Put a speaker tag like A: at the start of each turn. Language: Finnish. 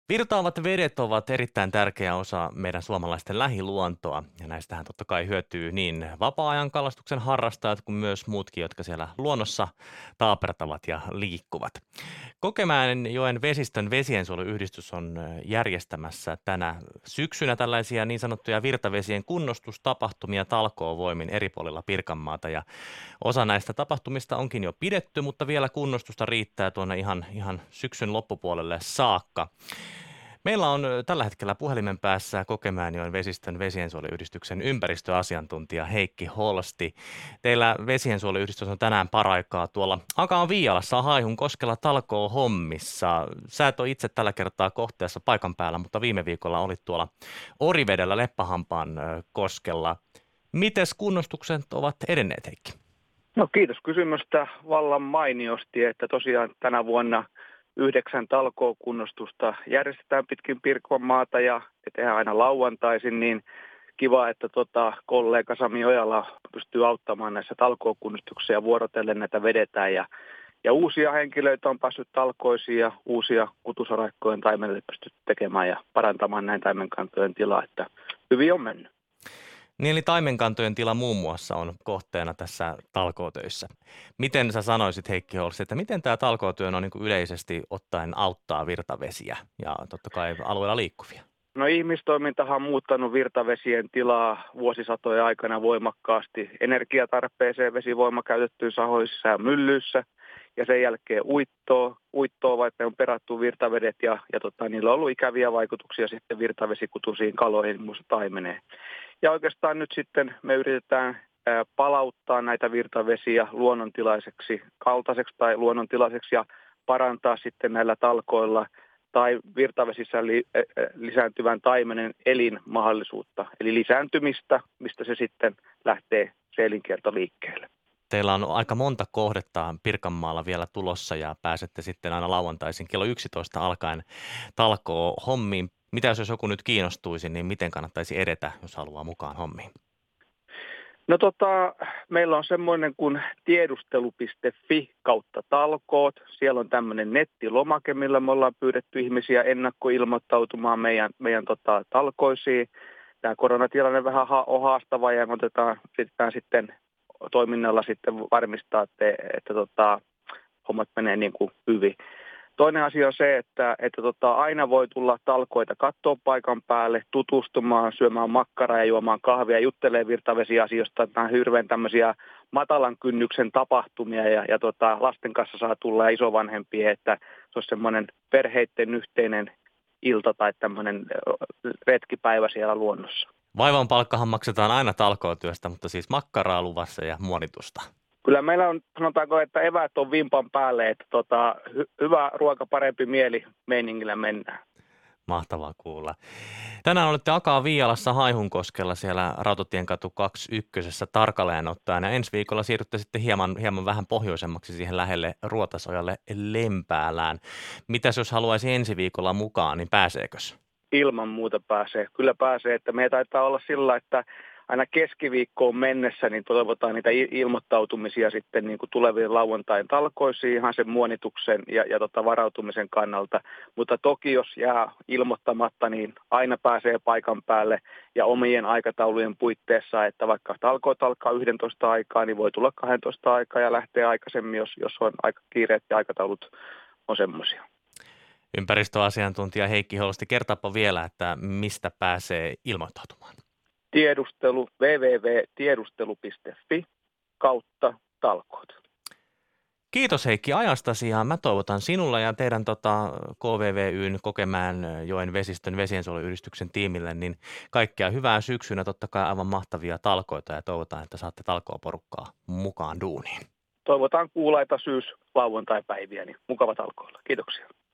A: Virtaavat vedet ovat erittäin tärkeä osa meidän suomalaisten lähiluontoa, ja näistähän totta kai hyötyy niin vapaa-ajan kalastuksen harrastajat kuin myös muutkin, jotka siellä luonnossa taapertavat ja liikkuvat. Kokemäenjoen vesistön vesiensuojeluyhdistys on järjestämässä tänä syksynä tällaisia niin sanottuja virtavesien kunnostustapahtumia talkoovoimin eri puolilla Pirkanmaata, ja osa näistä tapahtumista onkin jo pidetty, mutta vielä kunnostusta riittää tuonne ihan syksyn loppupuolelle saakka. Meillä on tällä hetkellä puhelimen päässä Kokemäenjoen vesistön vesiensuojeluyhdistyksen ympäristöasiantuntija Heikki Holsti. Teillä vesiensuojeluyhdistys on tänään paraikaa tuolla Akaan Viialassa Haihunkoskella talkoo hommissa. Sä et ole itse tällä kertaa kohteessa paikan päällä, mutta viime viikolla olit tuolla Orivedellä Leppähampaan koskella. Mites kunnostukset ovat edenneet, Heikki?
B: No kiitos kysymästä vallan mainiosti, että tosiaan tänä vuonna 9 talkookunnostusta järjestetään pitkin Pirkanmaata ja tehdään aina lauantaisin, niin kiva, että kollega Sami Ojala pystyy auttamaan näissä talkookunnostuksissa ja vuorotellen näitä vedetään ja uusia henkilöitä on päässyt talkoisiin ja uusia kutusaraikkojen taimenille pystytty tekemään ja parantamaan näin taimenkantojen tilaa, että hyvin on mennyt.
A: Niin eli taimenkantojen tila muun muassa on kohteena tässä talkootöissä. Miten sä sanoisit, Heikki Holsti, että miten tämä talkootyö on niin kuin yleisesti ottaen auttaa virtavesiä ja totta kai alueella liikkuvia?
B: No ihmistoimintahan on muuttanut virtavesien tilaa vuosisatojen aikana voimakkaasti energiatarpeeseen vesivoima käytettyyn sahoissa ja myllyissä ja sen jälkeen uittoa vaikka on perattu virtavedet ja niillä on ollut ikäviä vaikutuksia sitten virtavesikutuisiin kaloihin, muista taimeneen. Ja oikeastaan nyt sitten me yritetään palauttaa näitä virtavesiä luonnontilaiseksi kaltaiseksi tai luonnontilaiseksi ja parantaa sitten näillä talkoilla tai virtavesissä lisääntyvän taimenen elinmahdollisuutta, eli lisääntymistä, mistä se sitten lähtee se elinkierto liikkeelle.
A: Teillä on aika monta kohdetta Pirkanmaalla vielä tulossa ja pääsette sitten aina lauantaisin kello 11 alkaen talkoo hommiin. Mitä jos joku nyt kiinnostuisi, niin miten kannattaisi edetä, jos haluaa mukaan hommiin?
B: No meillä on semmoinen kuin tiedustelu.fi kautta talkoot. Siellä on tämmöinen nettilomake, millä me ollaan pyydetty ihmisiä ennakkoilmoittautumaan meidän talkoisiin. Tämä koronatilanne vähän on haastava ja me yritetään sitten toiminnalla sitten varmistaa, että hommat menee niin kuin hyvin. Toinen asia on se, että aina voi tulla talkoita katsoa paikan päälle, tutustumaan, syömään makkaraa ja juomaan kahvia, juttelemaan virtavesiasioista. Nämä on hirveän tämmöisiä matalan kynnyksen tapahtumia ja lasten kanssa saa tulla ja isovanhempia, että se olisi semmoinen perheiden yhteinen ilta tai tämmöinen retkipäivä siellä luonnossa.
A: Vaivan palkkahan maksetaan aina talkootyöstä, mutta siis makkaraa luvassa ja muonitusta.
B: Kyllä meillä on, sanotaanko, että eväät on vimpan päälle, että hyvä ruoka, parempi mieli meiningillä mennään.
A: Mahtavaa kuulla. Tänään olette Akaan Viialassa Haihunkoskella siellä Rautatiekatu 21 tarkalleen ottaen ja ensi viikolla siirrytte sitten hieman vähän pohjoisemmaksi siihen lähelle Ruotasojalle Lempäälään. Mitäs jos haluaisi ensi viikolla mukaan, niin pääseekös?
B: Ilman muuta pääsee. Kyllä pääsee, että meidän taitaa olla sillä, että aina keskiviikkoon mennessä niin toivotaan niitä ilmoittautumisia sitten niin kuin tulevien lauantain talkoisiin ihan sen muonituksen ja varautumisen kannalta. Mutta toki jos jää ilmoittamatta, niin aina pääsee paikan päälle ja omien aikataulujen puitteissa, että vaikka talkoot alkaa 11 aikaa, niin voi tulla 12 aikaa ja lähteä aikaisemmin, jos on aika kiireet ja aikataulut on semmoisia.
A: Ympäristöasiantuntija Heikki Holsti, kertaapa vielä, että mistä pääsee ilmoittautumaan.
B: Tiedustelu www.tiedustelu.fi kautta talkoot.
A: Kiitos Heikki ajastasi ja mä toivotan sinulla ja teidän KVVYn Kokemäenjoen vesistön vesiensuojeluyhdistyksen tiimille niin kaikkea hyvää syksynä, totta kai aivan mahtavia talkoita ja toivotaan, että saatte talkooporukkaa mukaan duuniin.
B: Toivotaan kuulaita lauantai-päiviä, niin mukava talkoilla. Kiitoksia.